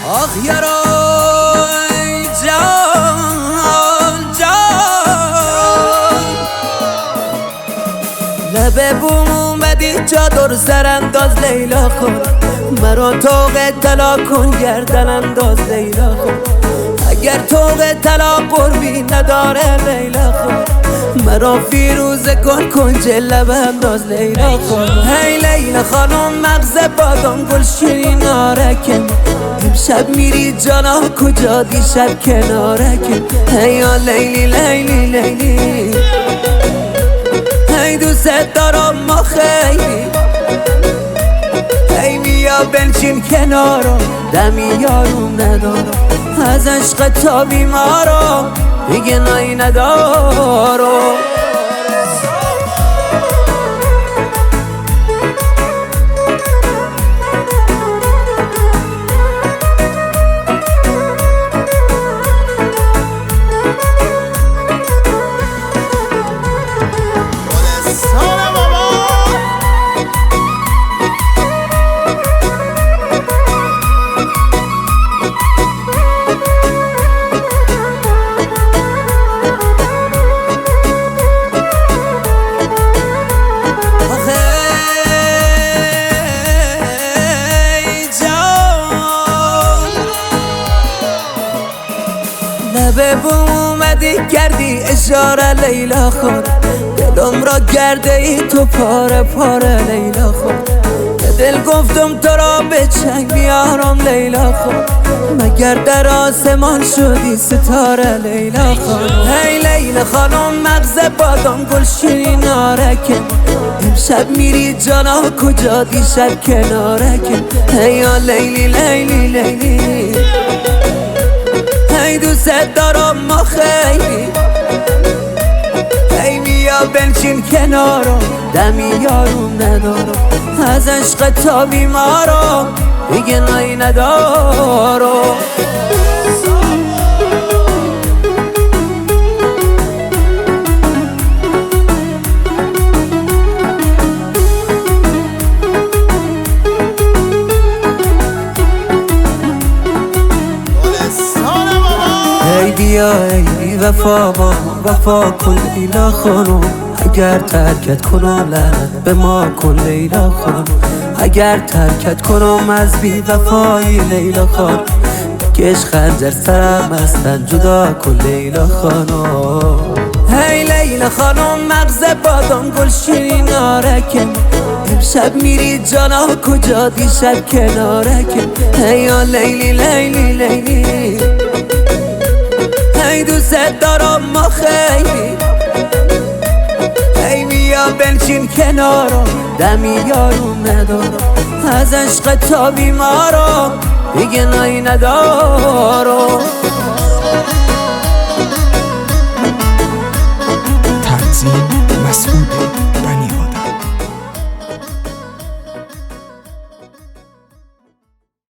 آخ یارای جان جان، لبه بوم اومدی چادر سر انداز لیلا خور، مرا توق طلا کن گردن انداز لیلا خور. اگر توق طلا قربی نداره لیلا خور، مرا فیروزه کن جلب انداز لیلا خور. هی لیلا خانم مغز بادام گل شیرین آرکم، امشب میری جانا کجا دیشب کنارکم. هی یا لیلی لیلی لیلی، هی دوست دارم ما خیلی، هی بیا بنشین کنارم دمی یارم ندارم، از عشق تا بیمارم دیگه نایی ندارم. لبه بوم اومدی کردی اشاره لیلا خور، دلم را کرده ای تو پاره پاره لیلا خور. به دل گفتم تو را به چنگ بیارم لیلا خور، مگر در آسمان شدی ستاره لیلا خور. هی لیلا خانم مغز بادام گل شیرین آرکم، امشب میری جانا کجا دیشب کنارکم. هی یا لیلی لیلی لیلی، هی دوست دارم ما خیلی، هی بیا بنشین کنارم دمی یارم ندارم، از عشق تا بیمارم دیگه نایی ندارم. ای بیا ای وفا با وفا کن لیلا خانم، اگر ترکت کنم لعنت به ما کن لیلا خانم. اگر ترکت کنم از بی وفایی لیلا خانم، کش خنجر سرم هستن جدا کن لیلا خانم. هی لیلا خانم مغز بادام گل شیرین آرکم، امشب میری جانا کجا دیشب کنارکم. هی یا لیلی لیلی لیلی، هی دوست دارم ما خیلی، هی بیا بنشین کنارم دمی یارم ندارم، از عشق تا بیمارم دیگه نایی ندارم.